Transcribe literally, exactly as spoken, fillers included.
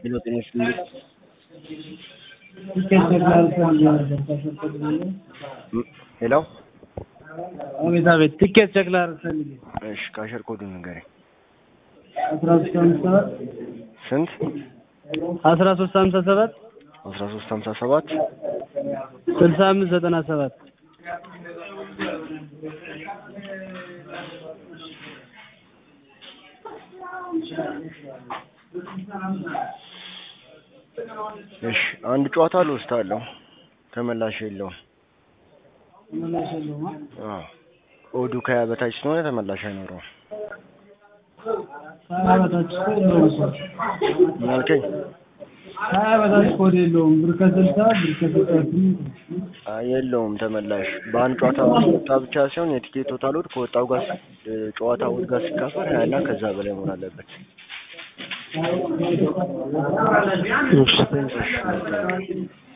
Hello, Dinesh. Hmm? Hello? አቤት አቤት ትኬት ቼክ ላድርግ ፈልጌ እሺ ካሸር ኮዱን ንገረኝ። አስራ ሶስት ሃምሳ ሰባት ስንት? አስራ ሶስት ሃምሳ ሰባት አስራ ሶስት ሃምሳ ሰባት ስልሳ አምስት ዘጠና ሰባት እሺ አንድ ጨዋታ ልወስዳለሁ። ተመላሽ የለውም። ተመላሽ የለውም። አዎ ኦዱ ከያ በታች ስለሆነ ተመላሽ አይኖረውም። ከሀያ በታች የለውም። ምን አልከኝ? ከሀያ በታች ኮድ የለውም። ብር ከስልሳ ብር ከስልሳ አይ የለውም ተመላሽ። በአንድ ጨዋታ ወጣ ብቻ ሲሆን የቲኬት ቶታል ወድ ከወጣው ጋር ጨዋታ ወድ ጋር ሲካፈል ሀያ እና ከዛ በላይ መሆን አለበት። እሺ